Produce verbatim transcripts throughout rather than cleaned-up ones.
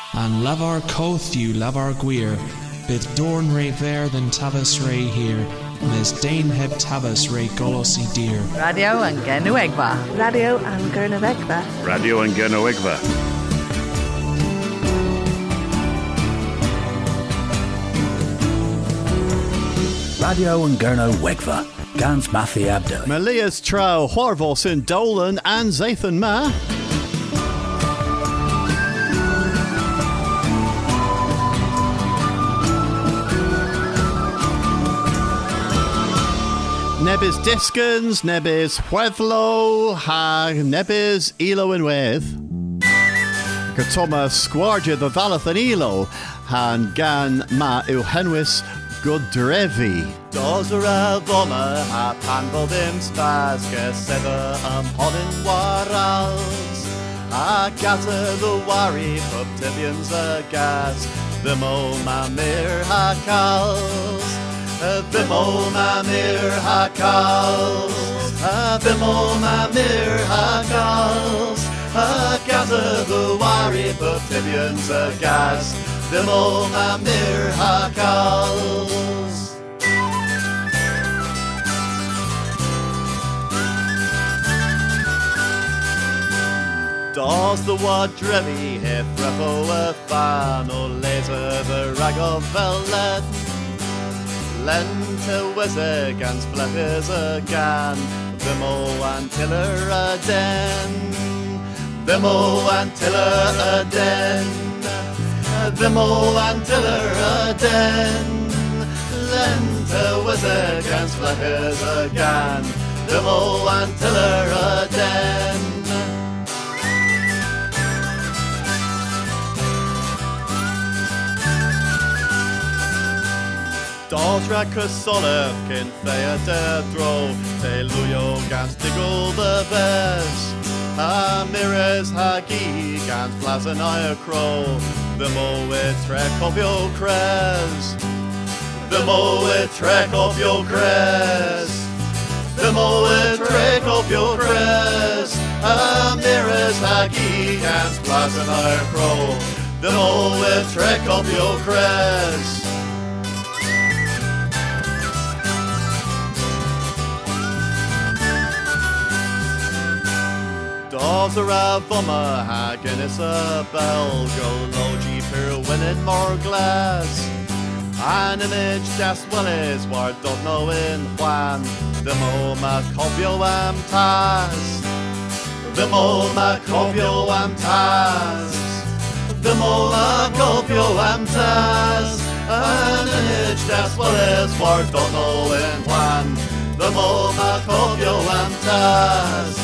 and lavar cothú lavar guir, bid dorn re ver than tavis re here, mes dain heb tavis re golos I dear. Radio and Genowegva. Radio and Gernowegva. Radio and Gernowegva. Radio and Gernowegva. Gans Matthew Abdo. Melias Trow, Horvos in Dolan and Zathan Ma. Nebis Diskins, Nebis Huethlo, ha Nebis Elo and Weth. Katoma Squardia the Valath and Elo, han Gan Ma Euhenwis Godrevi. Dozera Voma ha Panvodim Spaska Seva am Hodin Warals. A Gaza the Wari Puptibians a Gas. Vimo Mamir Hakals. Vimo Mamir Hakals. Vimo Mamir Hakals. A Gaza the Wari Puptibians a Gas. Vimo Mamir Hakals. Does the wadrevi hef repo a fan o laser the rag of velvet? Lente weze gans fleppers a gan, Vimo and tiller a den, Vimo and tiller a den, Vimo and tiller a den, Lente weze gans fleppers a gan, Vimo and tiller a den. Dos racus solef kin thea de dro, te luyo gans diggle the best. Ha mires hagi gans plazen I crow, the mo it trek of your crest. The mo it trek of your crest. The mo it trek of your crest. Ha mires hagi gans plazen I crow, the mo it trek of your crest. Dos a ravoma hagen is a bell, go logi per winning more glass. An image just well is war don't know in Juan, the mo macovio am tas. The mo macovio am tas. The mo macovio am tas. An image just well is war don't know in Juan, the mo macovio am tas.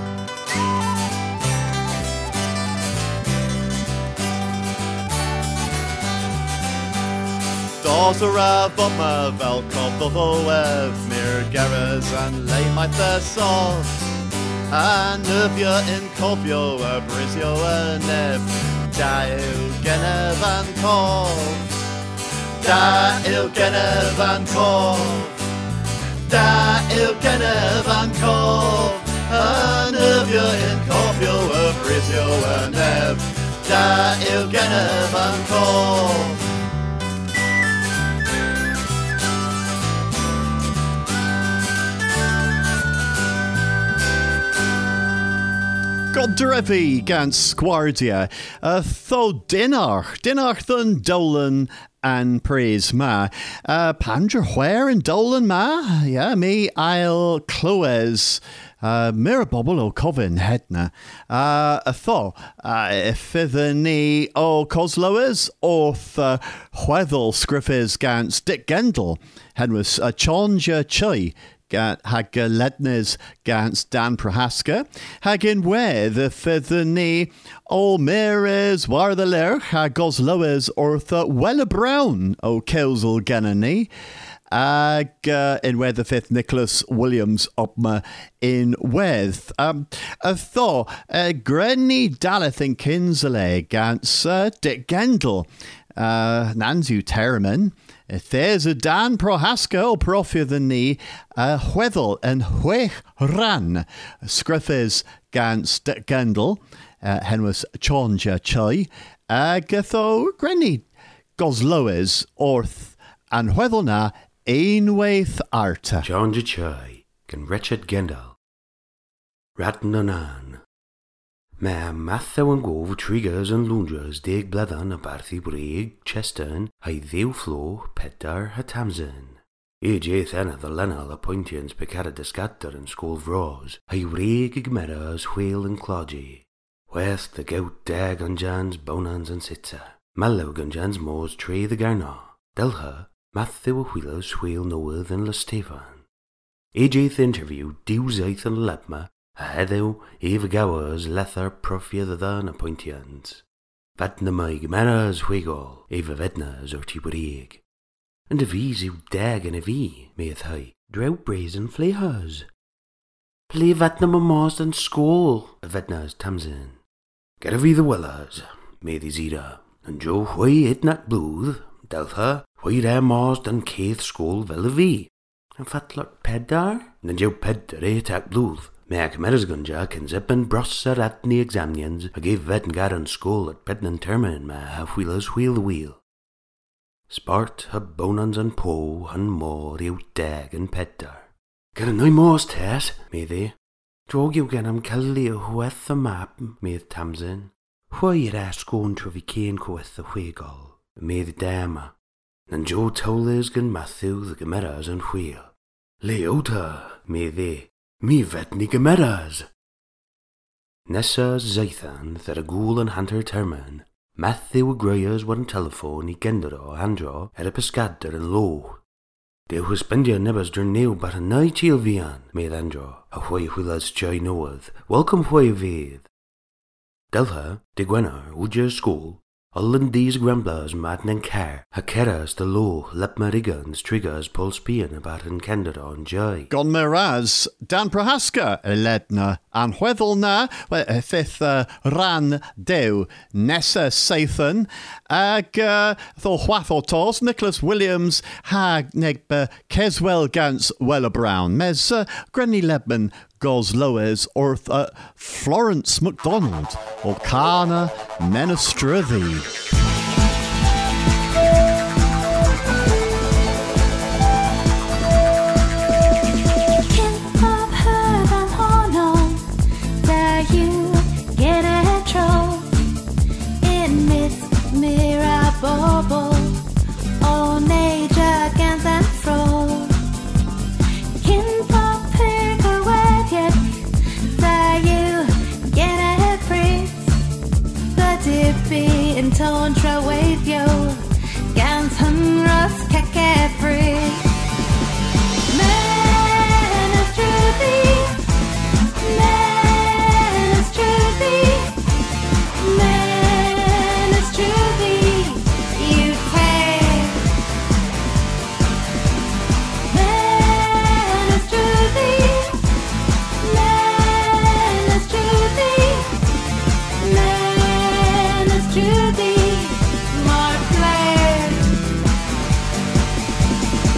Dos a ravoma vel cofo ev mir geras and lay my thesol. And nuvia in cofio a brisio a nev. Da il genev and cov. Da il genev and cov. Da il genev and cov. And nuvia in cofio a brisio a nev. Da il genev and cov. Godrevi gans Squardia, uh, tho dinach, dinach thun Dolan and praise ma. Uh, Pandra where in Dolan ma? Yeah, me I'll Cloes. Uh, Mirabobble o Covin hedna. Uh, a tho, uh, if the knee o Cosloes, orth, uh, Hwethel scriffes gans Dick Gendel, henwas a chonja chai. Hag lednes gans Dan Prohaska, hag in where the feather knee, all mires war the ler, hag gosloes ortha wella brown o Kelsel Ganani, hag uh, in where the fifth Nicholas Williams opma in weth. Um, a thaw, uh, Grenny Daleth in Kinsale gans uh, Dick Gendel, uh, Nanzu Terraman. If there's a Dan Prohaska o profia the knee, a Hwethel and Hwech Ran, Scriffes gans Gendel, uh, hen was chonja chai, ag tho grenny gosloes orth and whether na einwaith arta. Chonja chai, gan Richard Gendal. Rattan anan. Ma matthew and gove triggers and lunges dig bladan a barthy brig cheston, I theu flow petar hatamzen. E jaith enna the lenna the pointians pecada discatter and school vros, I rig igmeras whale and clodgy. West the gout dag on Jan's bonans and sitza. Mallow on Jan's moors tray the garna. Delha, Matthew a wheelos whale noah than Lestefan. E jaith interview dewzaith and lepma. A heddiw eve gowers lether profia than a pointians. Vatna my gmeras wiggle, eve vednas or tiburig. And a v's you dag and a v, mayeth high, drow brazen flayhers. Play vatna my most and school, a vednas tamsin. Get a v the willers, may the zira, and Joe why it not bluth, deltha, why there most and caith school vel a v. And fatler peddar, and Joe peddar eh tak bluth. Meac Merisgunja can zip and brosser at the examinians, I gave vet and garan school at Bedn and Termin, ma half wheelers wheel the wheel. Sport, ha bonans and po, and more, you dag and peddar. Get a no most test, may they? Drog you gan am kelly a hueth the map, may the Tamsin. Why you ask going to vi cane coeth the whiggle, may the dama. And Joe Towles gan Matthew the Gameras and wheel. Leota, may they? Me vetni gemeras. Nessa Zaithan, that a ghoul and hunter terman. Matthew Grayers were on telephone, he gendero, andro, at a pescader and low. They who spend your nibbers dur new but a night chill vian, made andro, a why wheelas joy knoweth, welcome why ved. Delha, de gwenar, uja school, all in these gramblas madden and care, ha keras the low, lep marigans, triggers, pol spian about and candida and joy. Gon Miraz, Dan Prohaska, Eledna, and Whethelna, fifth uh, Ran Dew, Nessa Sathan, Ag uh, Thor Hwathortos, Nicholas Williams, Hag Negba, Keswell Gans, Weller Brown, Mez, uh, Grenny Lebman, Gosloes, or uh, Florence MacDonald, or Kana Menestrathi. Tantra wave yo, gans hunras kake free. Man is truly, man is truly, man is truly, you take. Man is truly, man is truly, man is truly.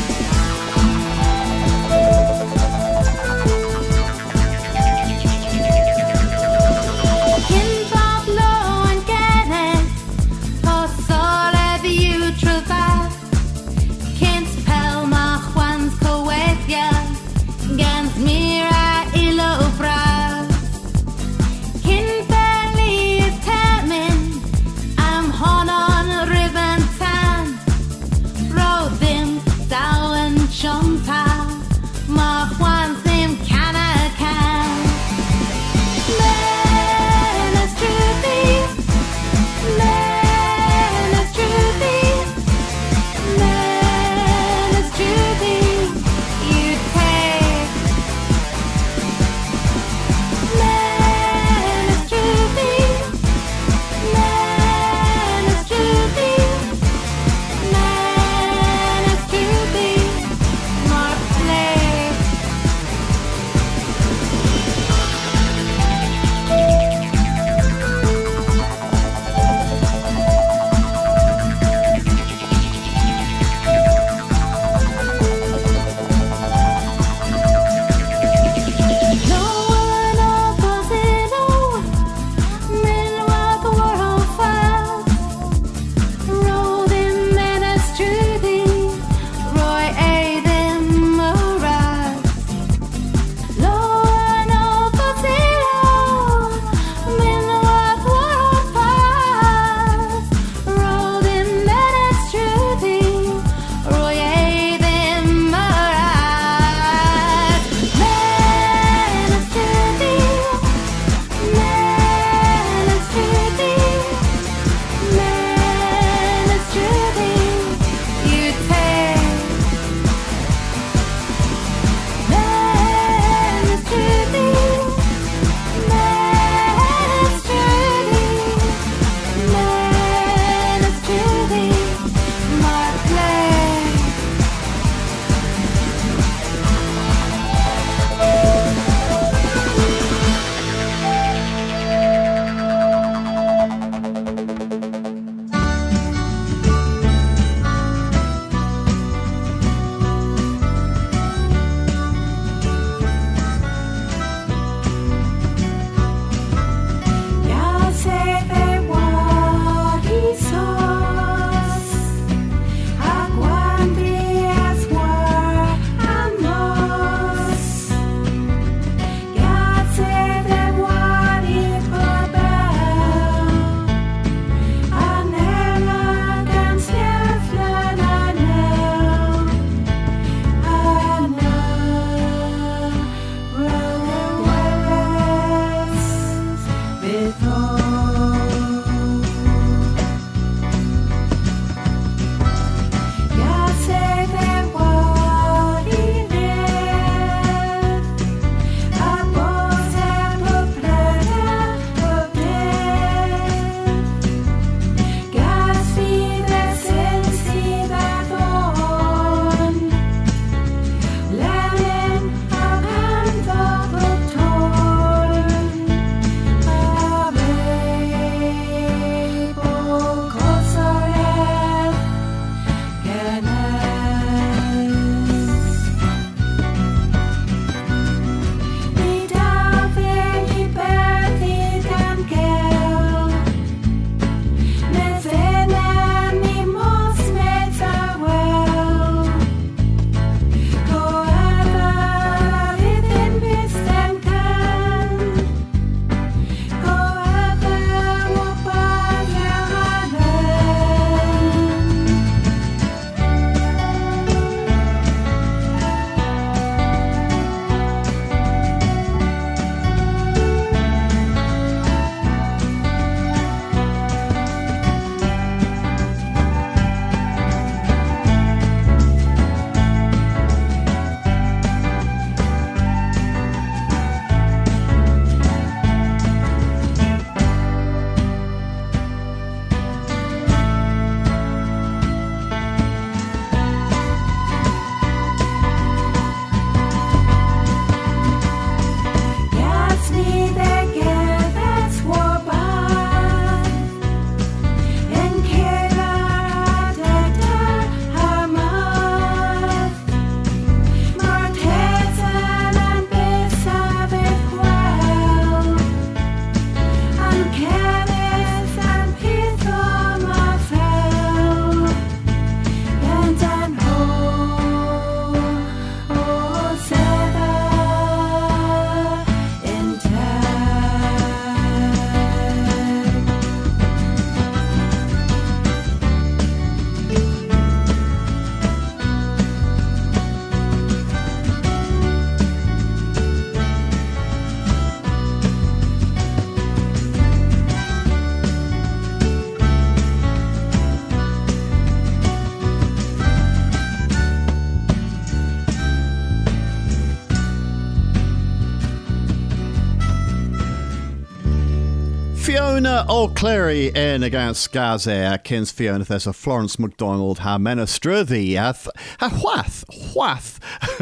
Fiona O'Cleary in against Gaza, Kins Fiona, there's a Florence MacDonald, ha Menestruthy, ha Hwath, Hwath,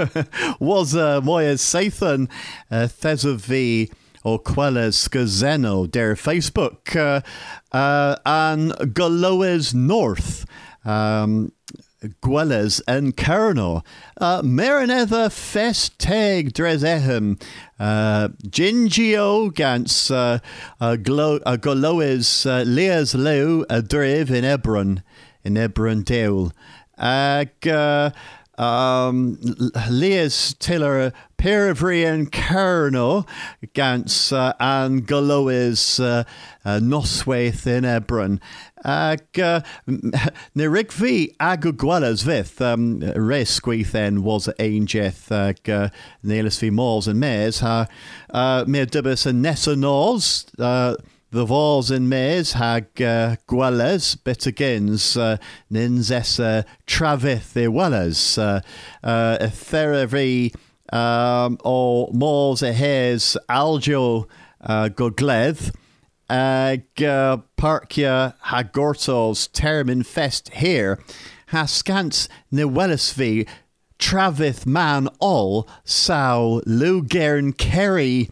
was uh, Moya Sathan, Thesavi, O'Quellas Skazeno, der Facebook, uh, uh, and Galoes North, um, Gwellas and Kerno, uh, Marinetha Festeg Drezehem, uh, Gingio Gans, uh, uh, Glo- uh, Goloes, uh, Leas Leu, a Driv in Ebron, in Ebron Deul, Ag, uh, um, Leas Tiller, Perivri and Kerno, Gans, uh, and Goloes, uh, uh, Noswaith in Ebron. Ag uh, Nerigvi Agugwalas Vith um Resquith then was Angeth ag uh, Nelis V Malls and Mares ha uh Mir Dubus and Nessa Nors uh the Vals and Mares hag uh, Gwalas Bitagins uh Ninzessa Travith the Wellas uh uh Theravi um or Malls a Hares Aljo uh Gogleth Ag uh, Parkia Hagortos Termin Fest here Haskants Newellisvi Travith Man All Sow Lugern Kerry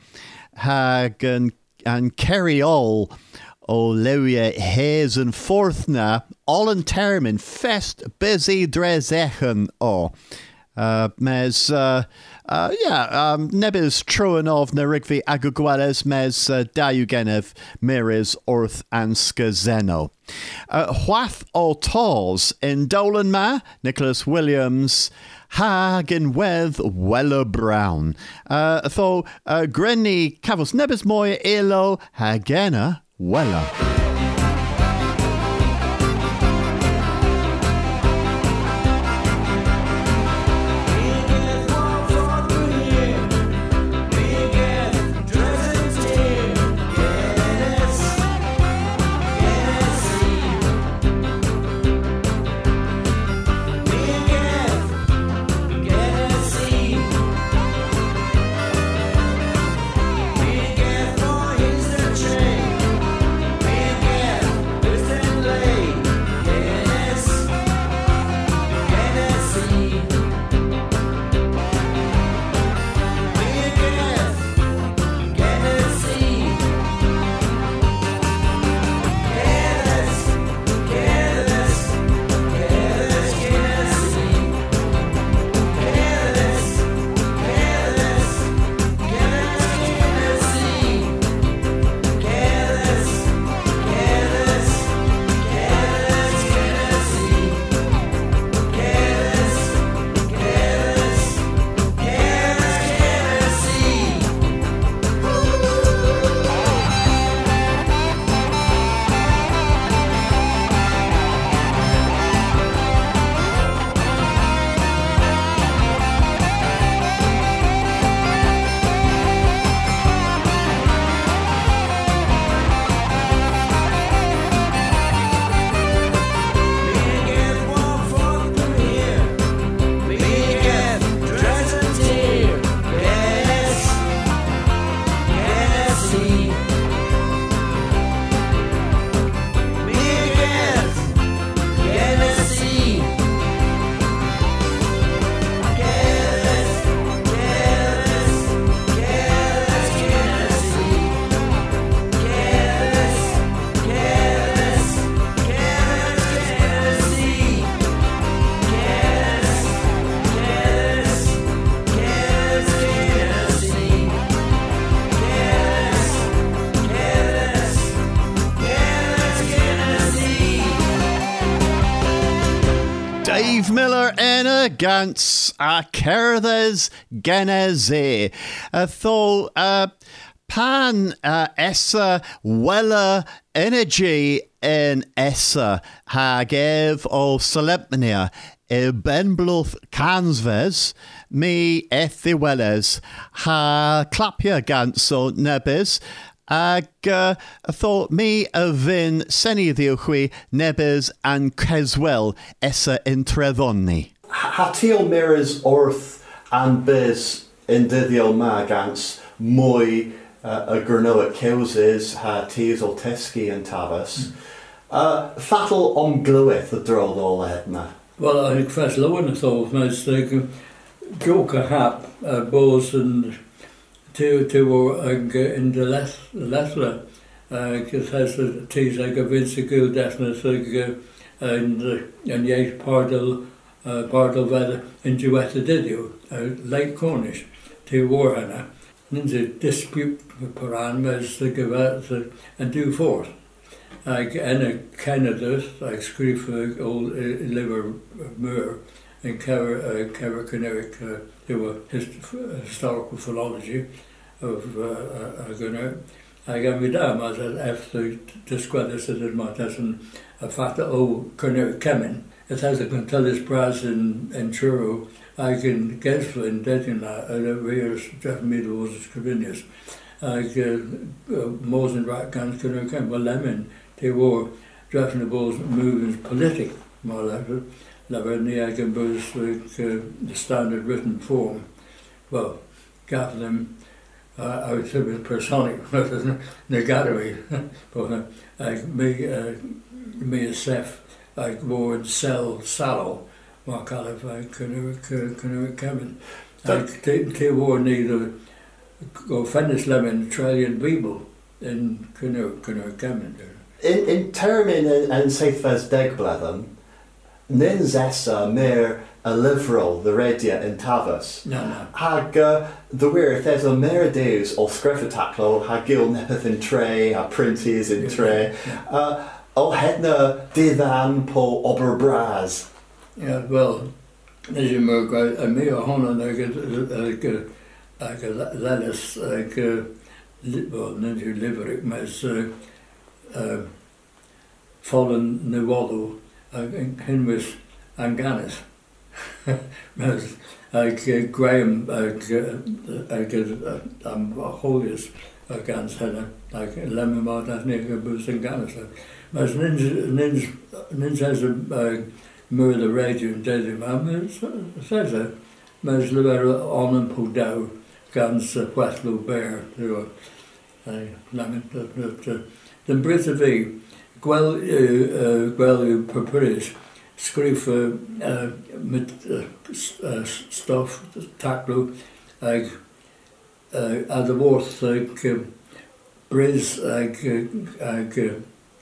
Hag and, and Kerry All O Lewia Hayes and Forthna All in Termin Fest Busy Drezechen O uh Mes uh Uh, yeah, um, Nebis Truanov Nerigvi Agugwales Mes uh, Dayugenev Miris Orth and Skazeno. Uh, Hwath o Tals in Dolan Ma, Nicholas Williams, Hagen Weth Weller Brown. Uh, though uh, Grenny Cavos Nebis Moya Elo Hagena Weller. Dave Miller in a gans a Kerthes Geneze. Uh, though uh, Pan uh, Essa Wella Energy in Essa Hagev o Solemnia e Benbluth Cansves me ethi Welles ha Clapia Ganso Nebis. Ag uh, thought me a vin seni ddiwchwi nebys and Creswell essa intrethoni. Hatiel mirrors orth and biz in dyddiol magans mwy uh, a Gurnoa Kewses, ha Teasel Teski and Tavis. Uh, Fatal om Gluith the drod all hedna. Well, I think first Lowen I thought was like Joker Hap, uh, Bose and two two were in the less lesser because has the teas like a Vince Gill definitely like and and yet Pardal uh, Pardal Veda in Duetta did you uh, Lake Cornish two war hana and the dispute paran was the give and do forth. Like in a Canada, like Screefer, old uh, liver Moore, and Kever Kever Caneric, uh, they were his, uh, historical philology of uh, uh, Gunnar. I got me down as after described this as my doesn't a fata o Caneric Kemin. It has a contellis bras in in Churro. I can guess for in Detina, uh, whereas Jeff Meadow was Scavinius. Like Moses and Ratcans Caneric Kemin, well, Lemon. They were drafting the balls moving politic, more or less. Never near I can boast like uh, the standard written form. Well, got them, uh, I would say it was personic, the gallery. But uh, like me, uh, me as Seth, like word sell sallow, more qualified, Caneric Kevin. Like they were neither go Fennis Lemon, Australian Bible in Caneric Kevin. In, in termin and, and Seithfes Degbladam, nin zessa mer a liberal the redia in Tavas. No, no. Hag uh, the weir there's a merideus or screffataclo, hag gil nepeth in tray, ha printies in tray. Uh, o hedna divan po oberbraz. Yeah, well, as you know, I me a hona like a like a lettuce like a well, ninja liveric mas uh fallen Nevado and Henris Anganis. Mas like uh, Graham like like I'm a holiest against Hannah like Lemon Martin near Boost and Ganis. Mas ninja ninja ninja has a murder radio and dead him says that Mas Libera on and pulled down guns West Blue Bear to I Lemon the the Brit of E Gwel gwel purpurish scrif uh mit uh stuff taclo like uh at the worth like Briz like like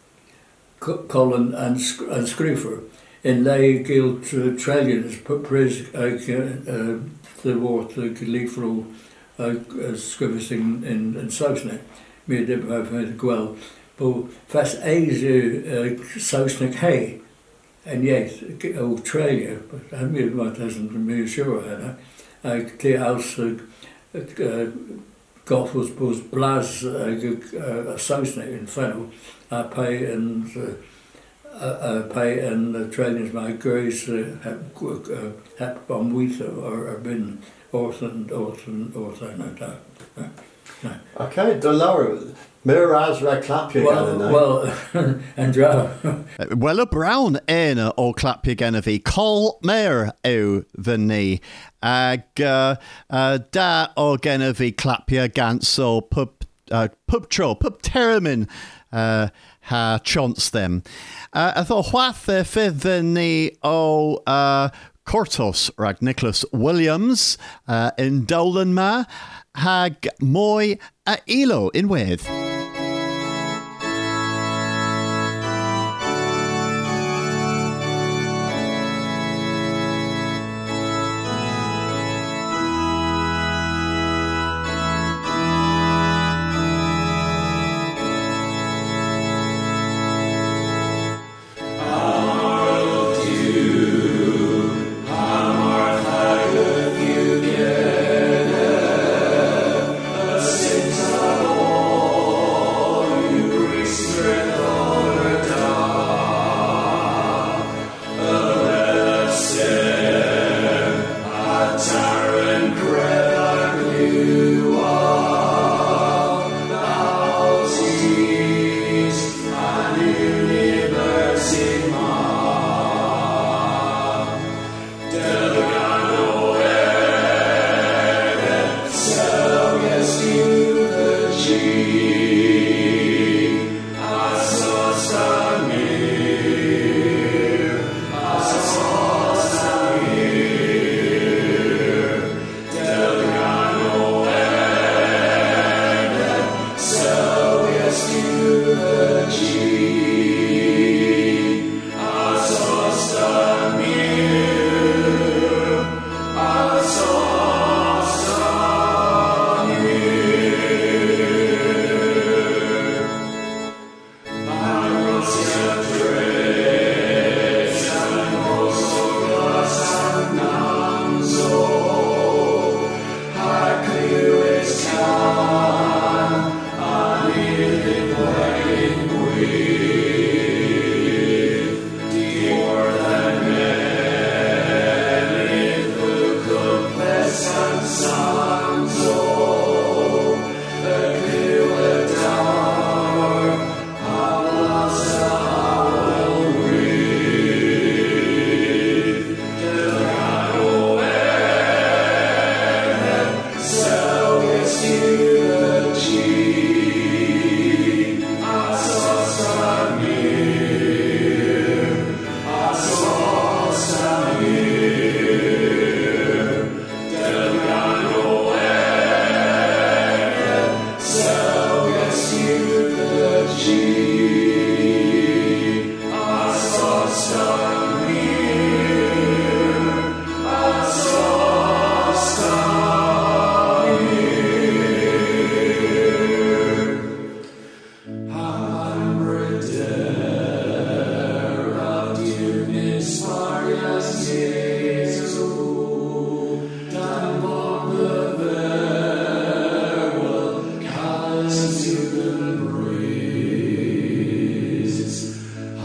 Colin and and Scrifer in lay guild trillions put Briz like uh the worth like leafro uh scriving in in Sausneck me did have gwel. But fast Asia Sausneck hay and yet Australia, but I mean what doesn't be sure Hannah. Like the house golf was both Blas a Sausneck in Fennel, I pay and I pay and Australians my grace have bomb wheat or been orphan orphan orphan that. Okay, the lower Miraz ra clapio well, well, and draw. Well, a brown ena o clapio genevi col mer o the knee. Ag uh, uh, da o genevi clapio ganso pub uh, pub tro pub termin uh, ha chance them. Uh, I thought what the fifth the knee o uh, Cortos rag Nicholas Williams uh, in Dolan ma hag moi a ilo in with. Oh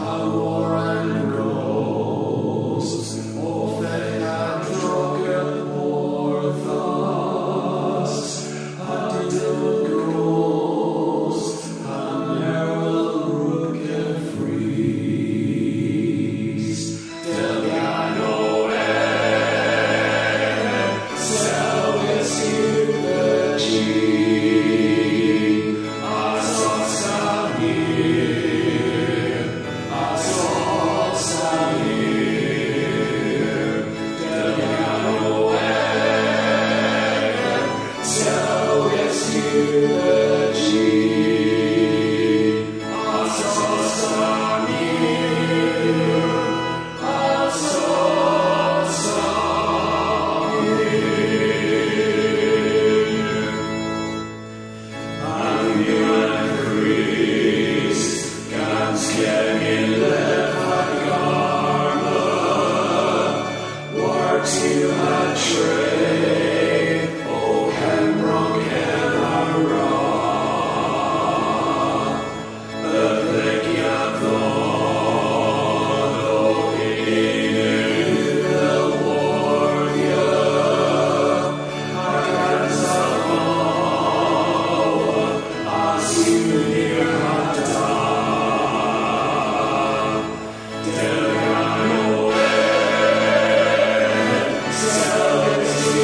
Till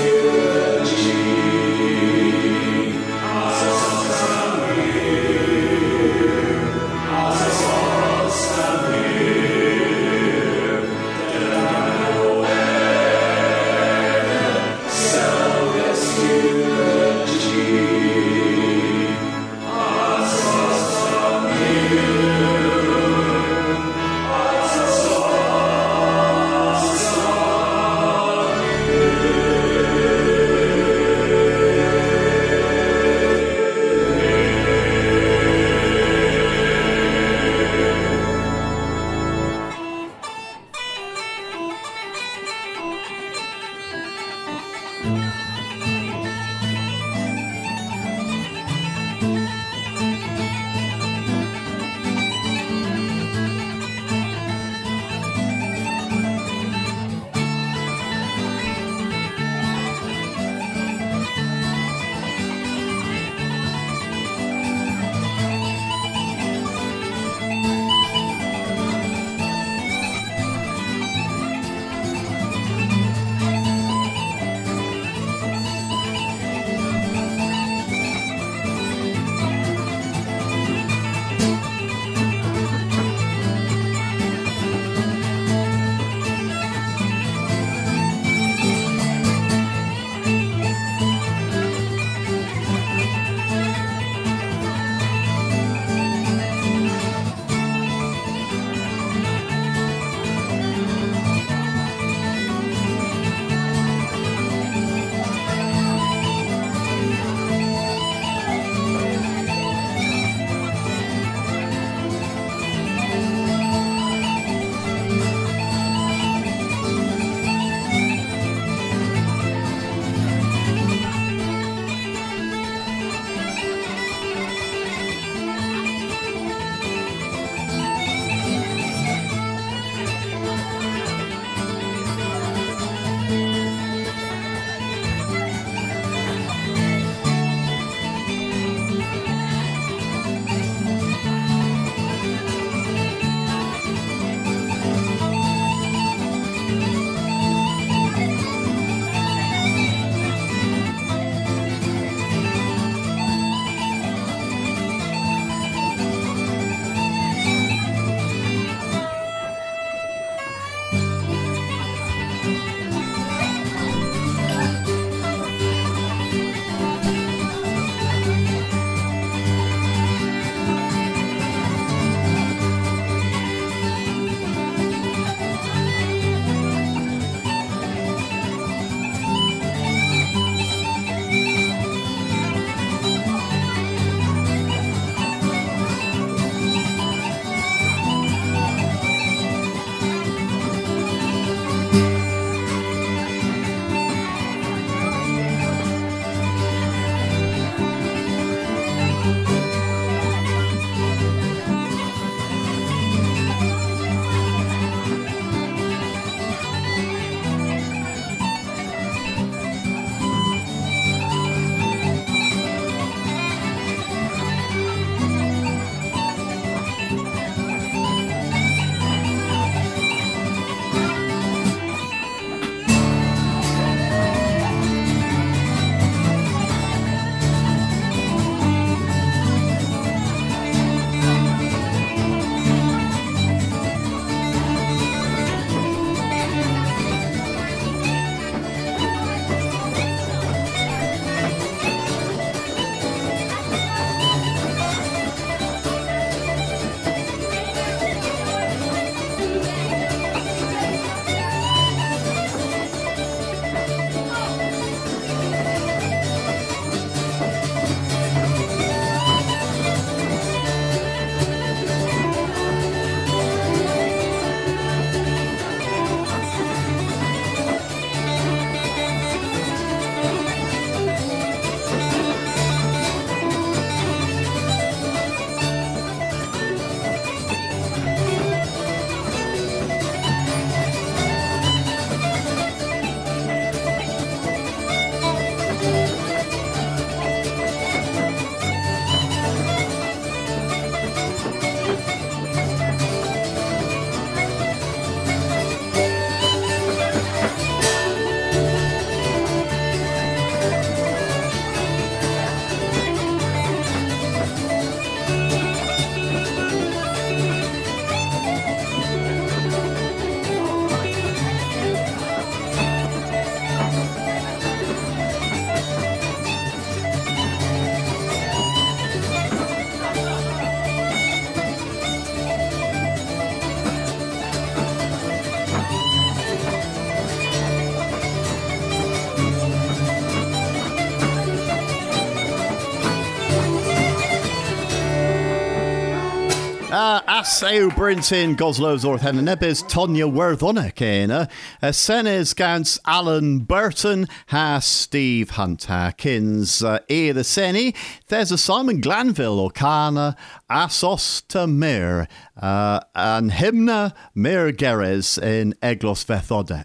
As ew Brintin Goslows Orth Hen Nebis Tonya Worthona Kena, a Senes Gans Alan Burton ha Steve Hunter Kins uh, e the Seni, there's a Simon Glanville O'Cana, Asos to Mir, uh, and Hymna Mir Geres in Eglos Vethodek.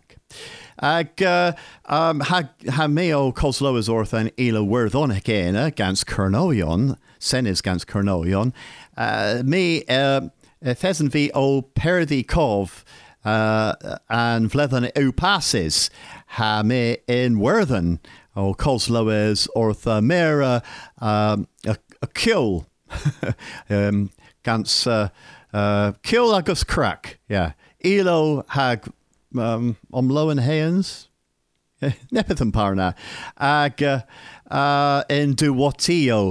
Ag uh, um, ha, ha meo Cosloas Orth and Ela Worthona Kena, Gans Kernoion, Senes Gans Kernoion, uh, me, uh, Thesn fi o perdi cof uh, and vledden o passes ha me in Worthen o Cosloes ortha mera um, a, a kill um, gans uh, uh, kill agus crack yeah elo hag um, omloen hayens nepithan parna ag uh, uh, in duwatio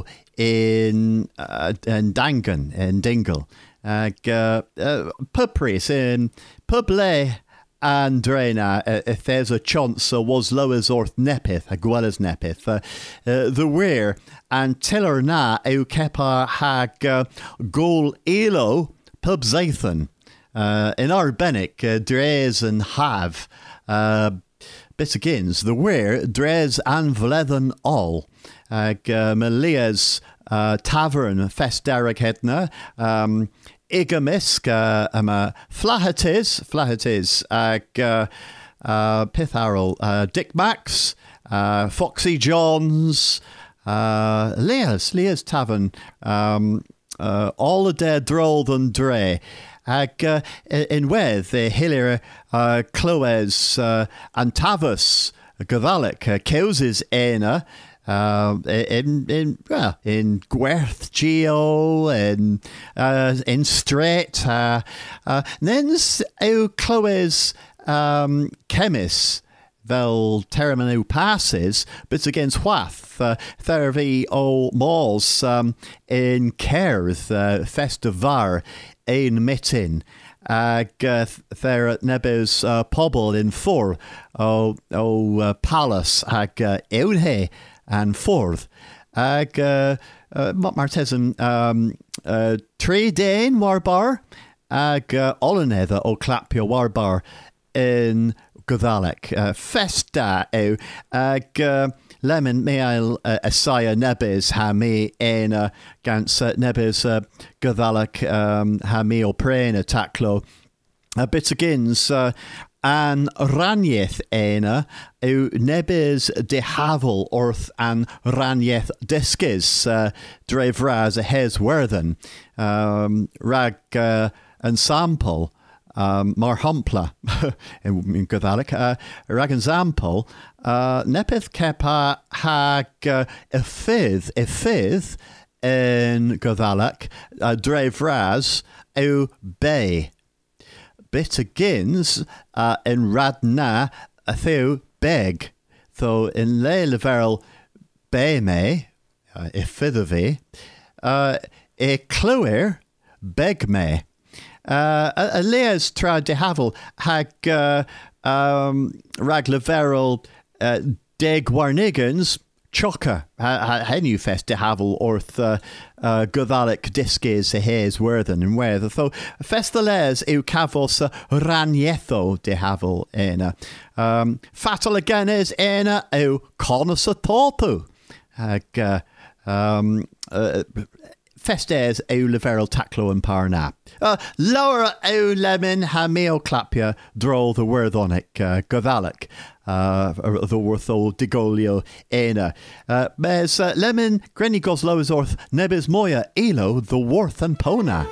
in uh, in Dangan in Dingle. Ag uh, uh, pupris in Puble and Drena, uh, if there's a chance, uh, was Loas Orth Nepith, as well as Nepith, uh, uh, the weir and Tiller na eu kepa hag uh, gol elo pub zathan uh, in Arbenic, uh, Dres and Have, uh, Bitagins, the weir, Dres and Vlethen all, ag uh, Melia's uh, Tavern, Fest Derek Hedna, um, Igamisk, uh, um, uh, Flahatis, Flahatis, ag uh, uh, Pitharrell, uh, Dick Max, uh, Foxy Johns, uh, Leah's, Leah's Tavern, um, uh, all a dead droll than Dre. Ag uh, in Weth, the Hillier, uh, Cloes, uh, and Tavus, Gavalik, uh, Keuses Ena, Uh, in in well, in Gwerth Geo in uh, in Strait uh, uh, nens eu Chloe's um, chemis vel terminu passes but against Wath uh, thervi o malls um, in Kerth uh, festivar ein mitin ag uh, there nebes uh, pobl in for o o uh, palace ag uh, ewnhe and forth ag uh, uh, Martesum um, uh, tre dain warbar ag uh, olenether o clapio warbar in Gavalik uh, festa eu ag uh, lemon meail uh, asaya nebes ha me en uh, gans uh, nebes uh, Gavalik um, ha me o prain a taclo a bit agins uh, an ranieth ena eu nebes de havel orth an ranieth discus uh, drevras a hes werthen um, rag uh, an sample um, mar humpla in Gathalic uh, rag an sample uh, nepeth kepa hag uh, efydd efydd in Gathalic uh, drevras eu bay bit agins uh, in Radna a thew beg. Though in le leverel be me, uh, if fiddavi, uh, e cluir beg me. Uh, a leas tra de havel hag uh, um, rag leverel uh, deg warnigans chocker henu fest de havel orth uh, uh, Gavalik disques a hays worthen and where the tho festales eu cavos uh, ranietho de havel ena um, fatal again is ena eu conus a torpu hag uh, um, uh, festes eu leverel taclo and parna. Uh, Laura eu lemon ha meo clapia droll the worthonic uh, Gavalik. Uh, the worthol digolio ena. Uh, mes uh, lemon grenny gosloes orth nebes moya elo the worth and pona.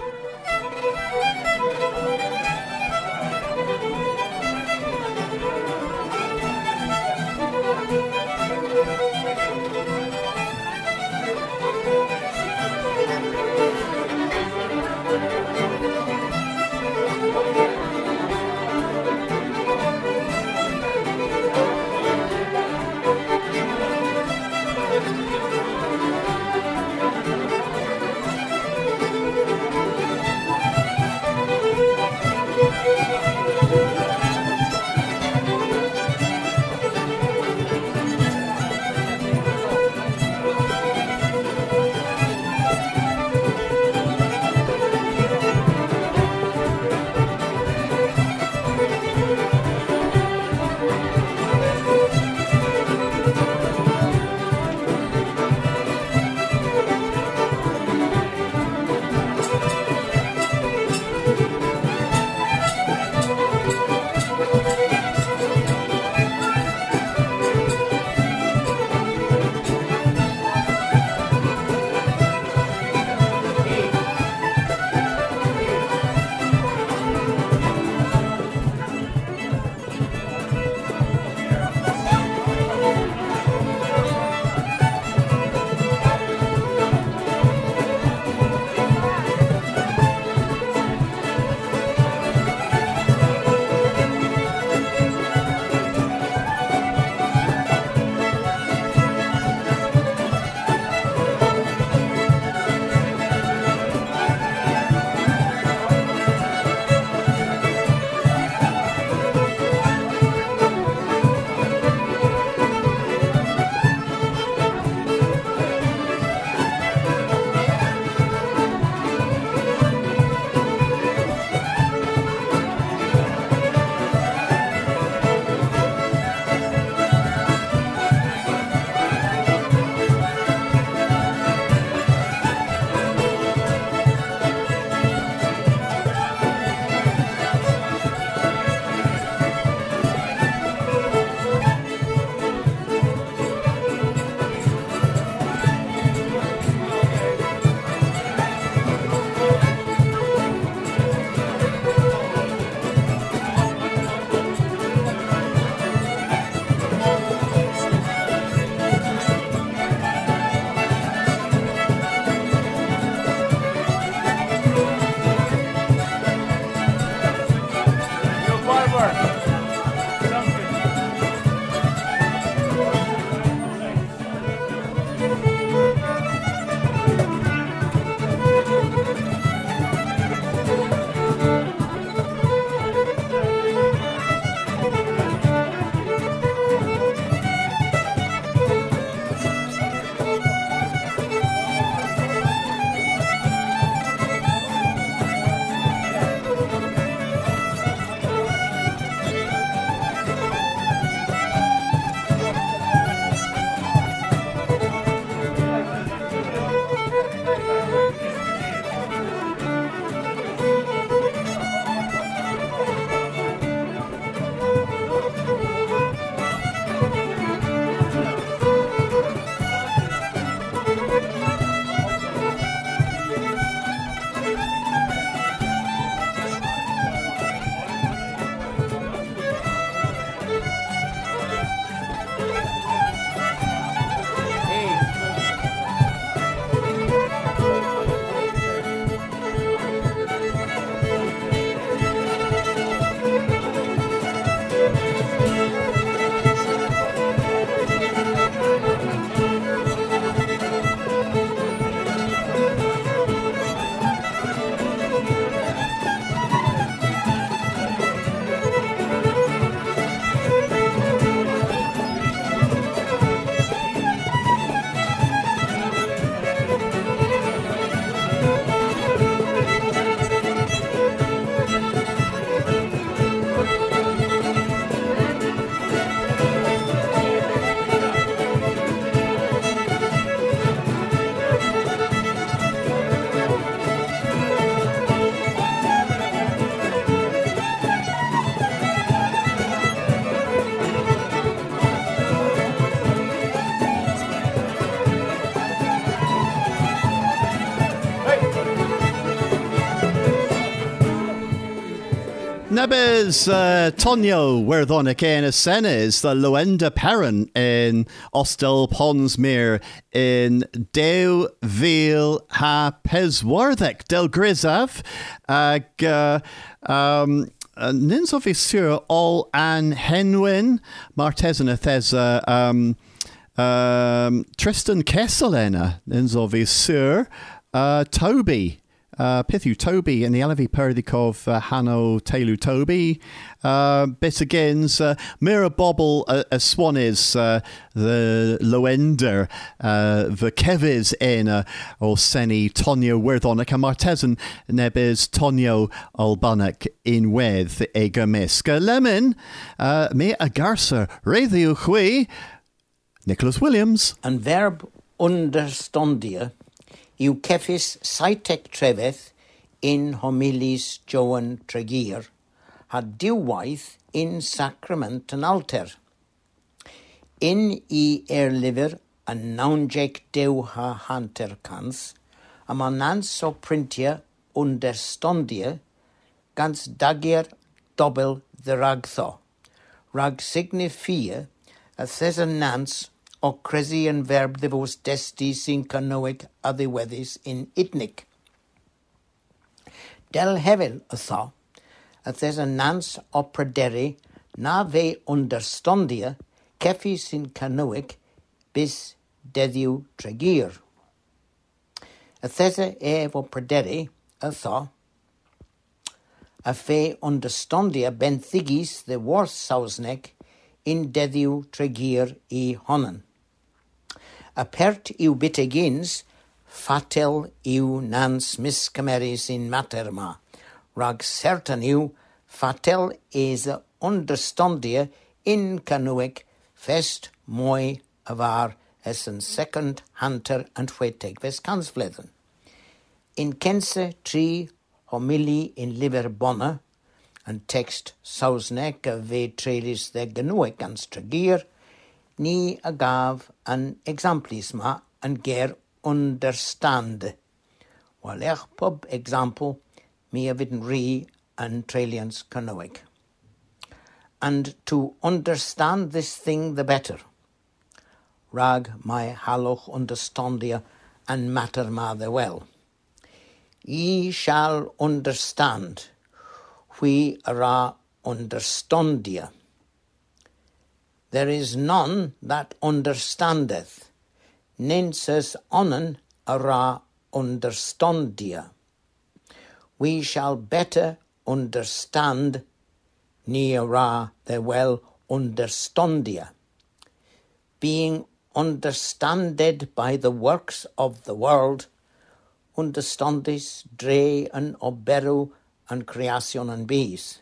Nebes uh, Tonio Werthonic en Senes, the Luenda Perrin in Ostel Ponsmere in Deu Vil Ha Peswarthek Del Grisav ag uh, um Nins of Isur all an Henwin Martesan Athesa um um Tristan Kesselena Nins of Isur uh Toby Uh, Pithu Toby and the Alavi Perdikov uh, Hanno Telu Toby uh, Bitagins uh, Mira Bobble uh, uh, Swan is uh, the Loender uh, the Kevis in uh, or Seni Tonio Werthonic and Martesan Nebis Tonio Albanek in with Egamiska Lemon uh, me a Garza Rathiu Hui Nicholas Williams and verb understandia Iw keffis saitek trefeth in homilis Joan Tregear, had diwwaith in sacrament an alter. In I erliver an naunjek dew ha hanter kans, am an nans o printia understandia, gans dagier dobel the ragtho. Rag signifia a thesan nans o cresi and verb de vos desti sin canoic addiweddis in idnic. Del hevel a tha, a there's a nans o praderi na ve understandia kefi sin canoic bis dediu tregear. A there's a ev o praderi a tha, a fe understandia ben thigis the worth sausnek in dediu tregear I honan. Apert iw bitegins, fatel iw nans miscameris in materma. Rag certain iw, fatel is understandia in canuic fest moi avar as an second hunter and weteg ves kansvleden. In kense tri homili in liver bona, and text sausnek ve trelis de ganuic and stragir, ni agav an exemplisma and ger understand. While ech pub example, mi avidin ri and tralians canoic. And to understand this thing the better, rag my haloch understandia and matter ma the well. Ye shall understand, hui ara understandia. There is none that understandeth, nenses onnen ara understandia. We shall better understand, ni ara the well understandia. Being understanded by the works of the world, understandis dre and oberu and creation and bees.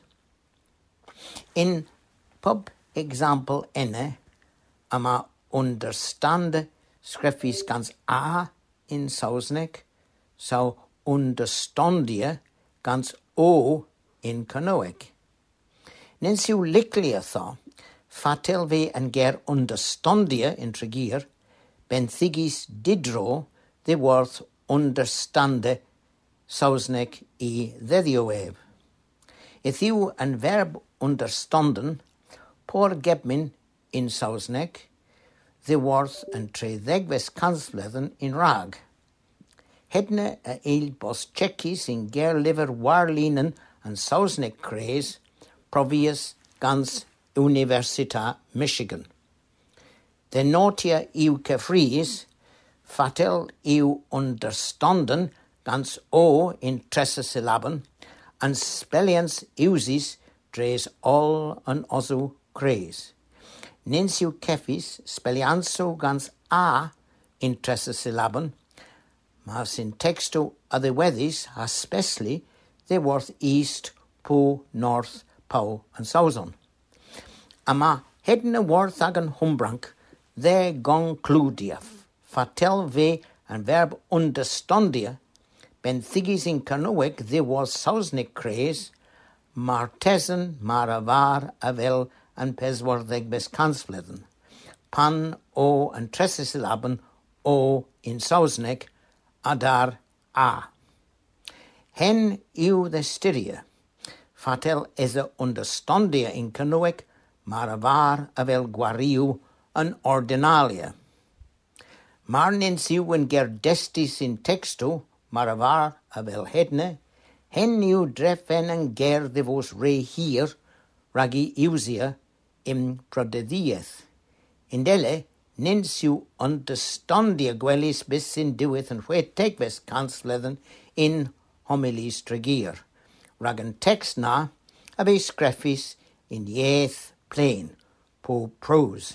In pub example enne, ama understand skreffis gans a in sausnek, so understandia gans o in canoic. Nensiu liklia tha, fatel ve and ger understandia in tregear, ben thigis didro the worth understande sausnek I thedioev. Ithiu and verb understanden, por gebmin in sausnek, the worth and tre thegves kansvleden in rag. Hedne a il bos chekis in ger liver warlinen and sausnek craze, provius gans Universita Michigan. De notia iu kefries, fatel iu understanden gans o in tresse syllaben, and spellians usis dres all an osu craze. Nensiu kefis spellianso gans a in tresse syllaben, mas in texto adewedis especially they worth east, po, north, pau, and southon. Ama hedne worth agan humbrank, there gong cludia, fatel ve and verb understandia, ben thigis in canoic there was sausnik craze, martesan, maravar, avel, and peswardeg bes kansvleden. Pan, o, and tressesilaben, o, in sausnek, adar, a. Hen iu the styria, Fatel is a understandia in Canuic, maravar avel guariu an ordinalia. Marnin siwen ger destis in textu, maravar avel hedne, hen niu drefen an ger de vos re hier, ragi iusia im prodedieth. Indele, ninsiu understandia guelis bis in dueth and whe tegves kansleden in homilies tregier. Ragan text na, abe screffis in yeth plain, po prose.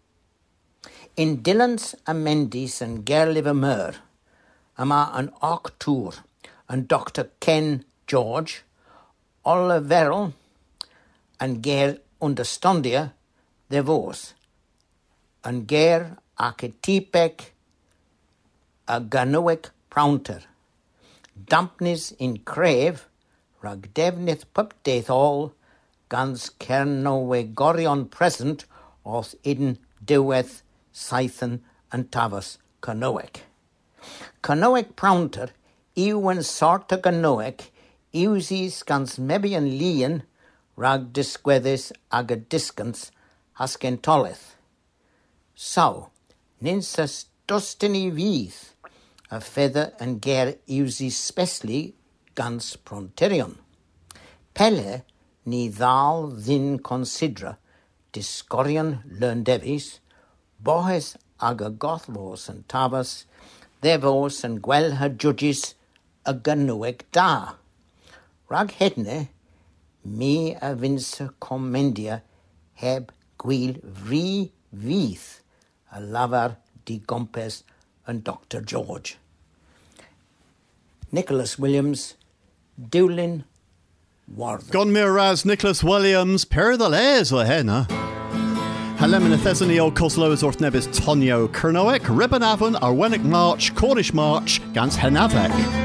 In Dylans amendis and gerliver mur, ama an octour, and Doctor Ken George, Oliverl, and ger understandia de vos, and ger archetypec a ganuic prounter, dampnis in crave, rag devnith pupdeth all, gans kernowe gorion present, oth idden deweth, Scythen and Tavas Canoic. Canoic prounter, ewen sorta Canoic, eusis gans mebian lien, rag disquedis agadiscans haskentoleth. So, ninsas dustini vith, a feather and ger eusis spesli gans pronterion. Pelle ni thal thin considera, discorion learndevis, bohes agagothvos and tavas, thevos and gwelha judges a ganuic da. Rag hedne, mi a vince commendia heb gwil vri vith, a lavar di Gompes and Doctor George. Nicholas Williams, Dewlin, Warden. Gon miraz Nicholas Williams, per the les o hena. Halem in Thesonio Cosloes Ort Nebis Tonio Kernoek, Ribbenavon, Arwenic March, Cornish March, Gans Henavek.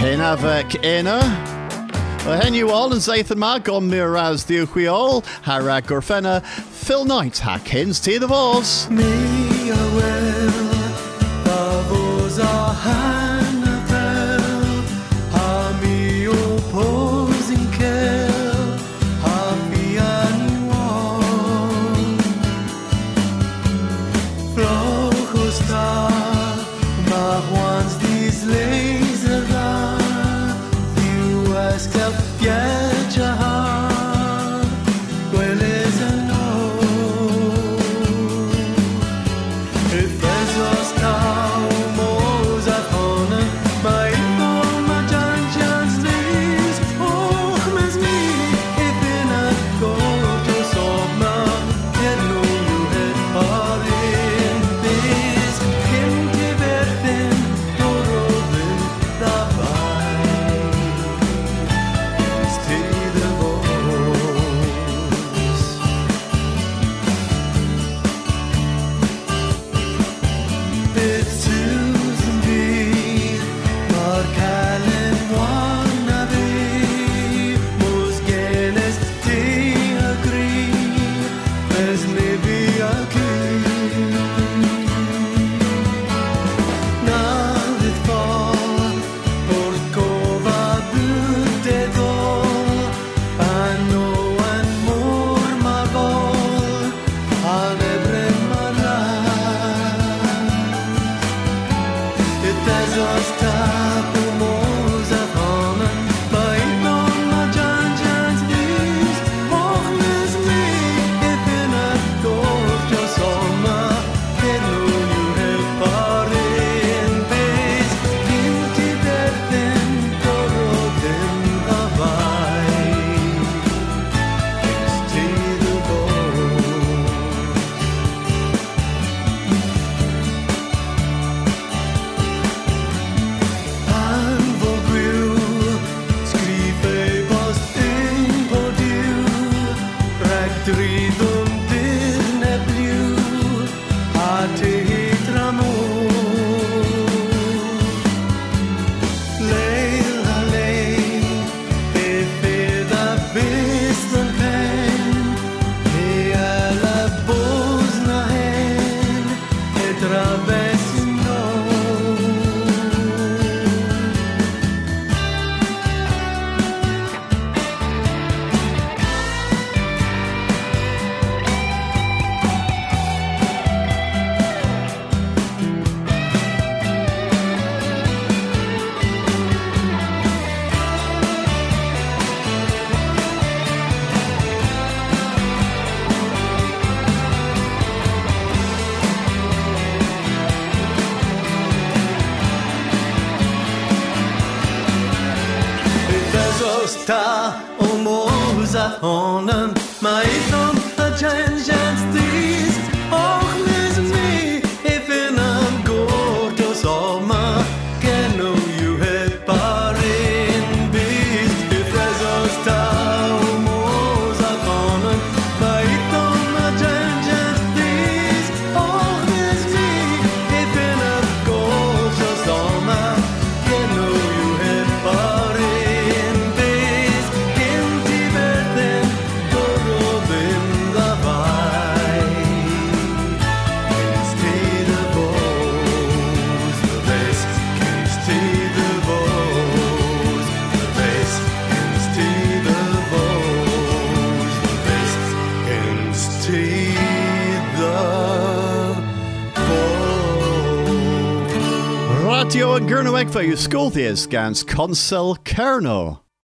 Henavek Ena. Hen you all and Zathan Mag on Miraz the Uquiol, Harag Gorfena, Phil Knight, Hackins, T the Vos. Me a well, Davos a Hannafel, Ha me opposing Kel, Ha me anyone. Flochosta, Mahwans these laser you ask up Yajaha, well is a no. If there's a star, Mozart on my phone, my John John's knees, oh, miss me, if in a go to Soma, yet no you had all in this, Kim Tibetan, Dorovin, the honen, my thumb, a giant chance these. Oh, miss me, if in a go to Soma, can know you had parin beast. If there's a star, Mozart honen, my thumb, a giant chance these. Oh, miss me, if in a go to Soma, can know you had parin beast. Guilty birthday. Radio and Gurno Egfa, you school the Gans Consul Kerno.